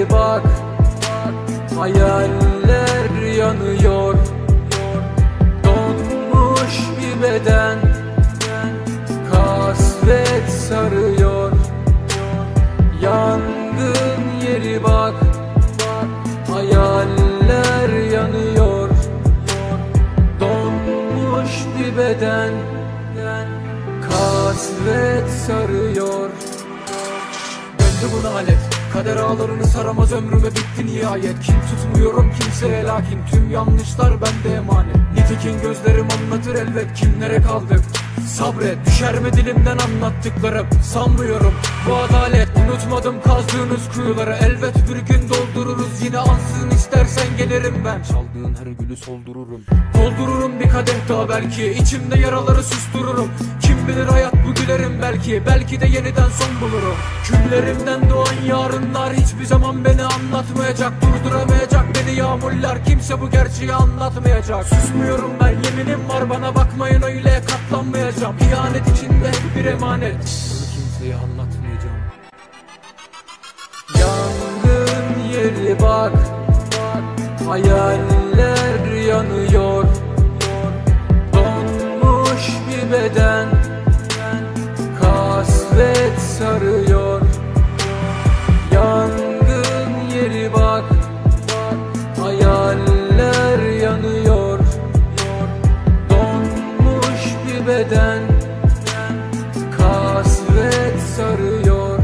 yeri bak, hayaller yanıyor. Donmuş bir beden, kasvet sarıyor. Yangın yeri bak, hayaller yanıyor. Donmuş bir beden, kasvet sarıyor. Döndü bu lanet, kader ağlarını saramaz ömrüme, bitti nihayet. Kin tutmuyorum kimseye, lakin tüm yanlışlar bende emanet. Nitekin gözlerim anlatır elbet kimlere kaldık. Sabret, düşer mi dilimden anlattıklarım? Sanmıyorum bu adalet. Unutmadım kazdığınız kuyuları, elbet bir gün doldururuz. Yine ansın istersen gelirim ben, çaldığın her gülü soldururum. Doldururum bir kadeh daha belki, içimde yaraları sustururum. Kim bilir hayat bu gülerim belki, belki de yeniden son bulurum. Küllerimden doğan yarınlar hiçbir zaman beni anlatmayacak. Durduramayacak beni yağmurlar, kimse bu gerçeği anlatmayacak. Susmuyorum ben, yeminim var, bana bakmayın öyle, katlanmayacağım. İhanet içinde bir emanet, bunu kimseye anlatmayacağım. Yangın yeri bak, hayaller yanıyor. Donmuş bir beden, kasvet sarıyor. Yangın yeri bak, hayaller yanıyor. Donmuş bir beden, kasvet sarıyor.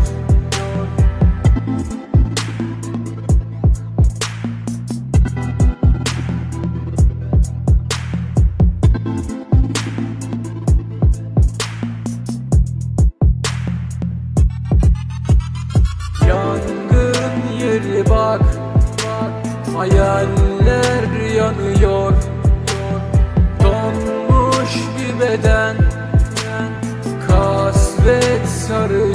Yangın yeri bak, hayaller yanıyor. Donmuş bir beden, kasvet sarıyor.